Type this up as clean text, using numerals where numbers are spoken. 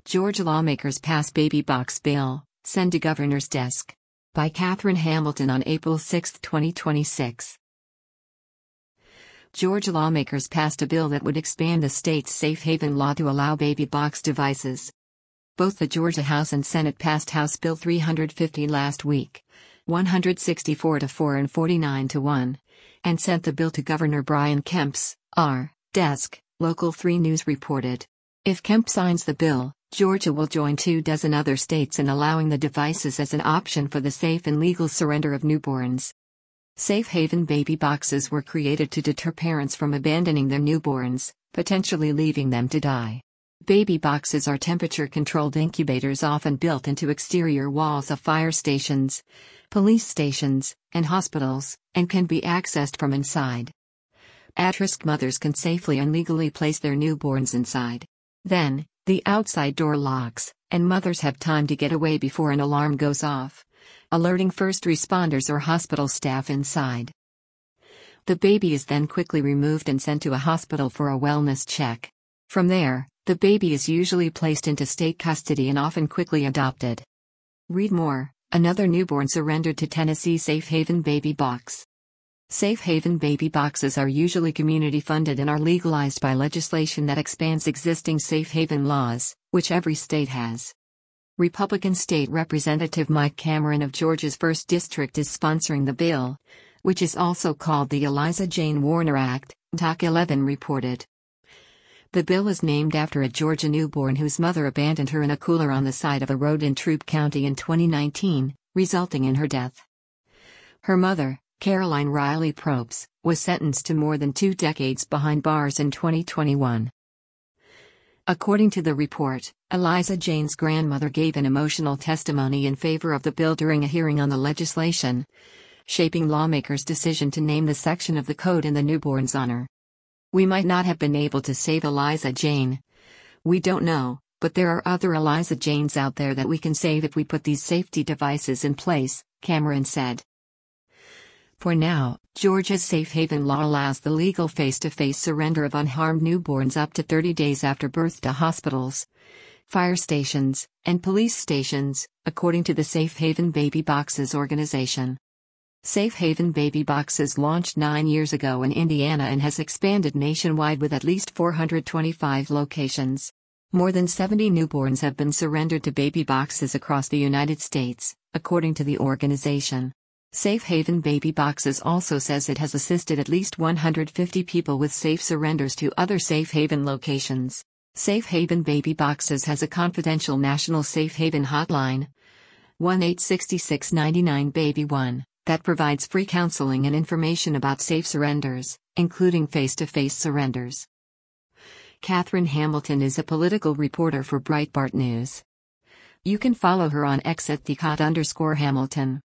Georgia lawmakers pass baby box bill, send to governor's desk. By Catherine Hamilton on April 6, 2026. Georgia lawmakers passed a bill that would expand the state's safe haven law to allow baby box devices. Both the Georgia House and Senate passed House Bill 350 last week, 164 to 4 and 49 to 1, and sent the bill to Governor Brian Kemp's desk, Local 3 News reported. If Kemp signs the bill, Georgia will join 24 other states in allowing the devices as an option for the safe and legal surrender of newborns. Safe haven baby boxes were created to deter parents from abandoning their newborns, potentially leaving them to die. Baby boxes are temperature-controlled incubators often built into exterior walls of fire stations, police stations, and hospitals, and can be accessed from inside. At-risk mothers can safely and legally place their newborns inside. Then, the outside door locks, and mothers have time to get away before an alarm goes off, alerting first responders or hospital staff inside. The baby is then quickly removed and sent to a hospital for a wellness check. From there, the baby is usually placed into state custody and often quickly adopted. Read more: another newborn surrendered to Tennessee safe haven baby box. Safe haven baby boxes are usually community funded and are legalized by legislation that expands existing safe haven laws, which every state has. Republican State Representative Mike Cameron of Georgia's 1st District is sponsoring the bill, which is also called the Eliza Jane Warner Act, Talk 11 reported. The bill is named after a Georgia newborn whose mother abandoned her in a cooler on the side of a road in Troup County in 2019, resulting in her death. Her mother, Caroline Riley Probst, was sentenced to more than 2 decades behind bars in 2021. According to the report, Eliza Jane's grandmother gave an emotional testimony in favor of the bill during a hearing on the legislation, shaping lawmakers' decision to name the section of the code in the newborn's honor. "We might not have been able to save Eliza Jane. We don't know, but there are other Eliza Janes out there that we can save if we put these safety devices in place," Cameron said. For now, Georgia's safe haven law allows the legal face-to-face surrender of unharmed newborns up to 30 days after birth to hospitals, fire stations, and police stations, according to the Safe Haven Baby Boxes organization. Safe Haven Baby Boxes launched 9 years ago in Indiana and has expanded nationwide with at least 425 locations. More than 70 newborns have been surrendered to baby boxes across the United States, according to the organization. Safe Haven Baby Boxes also says it has assisted at least 150 people with safe surrenders to other Safe Haven locations. Safe Haven Baby Boxes has a confidential national Safe Haven hotline, 1-866-99-BABY-1, that provides free counseling and information about safe surrenders, including face-to-face surrenders. Catherine Hamilton is a political reporter for Breitbart News. You can follow her on X at @Hamilton.